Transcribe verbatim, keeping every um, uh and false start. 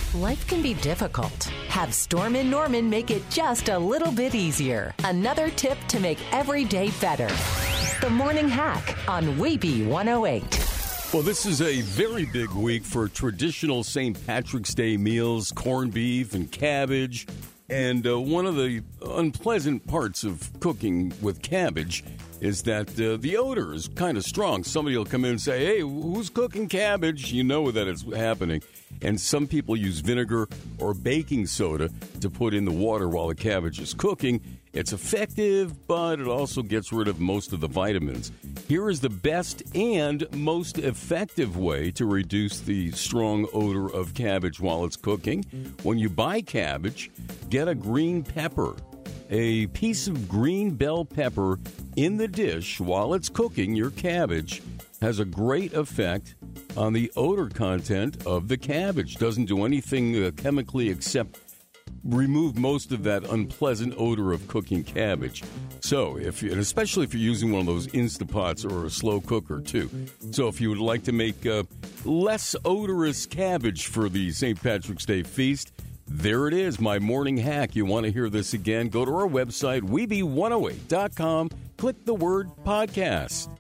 Life can be difficult. Have Storm and Norman make it just a little bit easier. Another tip to make every day better. The Morning Hack on Weeby one oh eight. Well, this is a very big week for traditional Saint Patrick's Day meals, corned beef and cabbage. And uh, one of the unpleasant parts of cooking with cabbage is that uh, the odor is kind of strong. Somebody will come in and say, hey, who's cooking cabbage? You know that it's happening. And some people use vinegar or baking soda to put in the water while the cabbage is cooking. It's effective, but it also gets rid of most of the vitamins. Here is the best and most effective way to reduce the strong odor of cabbage while it's cooking. When you buy cabbage, get a green pepper. A piece of green bell pepper in the dish while it's cooking your cabbage has a great effect on the odor content of the cabbage. Doesn't do anything uh, chemically except remove most of that unpleasant odor of cooking cabbage. So, if you, and especially if you're using one of those Instapots or a slow cooker too. So, if you would like to make uh, less odorous cabbage for the Saint Patrick's Day feast, there it is, my morning hack. You want to hear this again? Go to our website, weeby one oh eight dot com. Click the word podcast.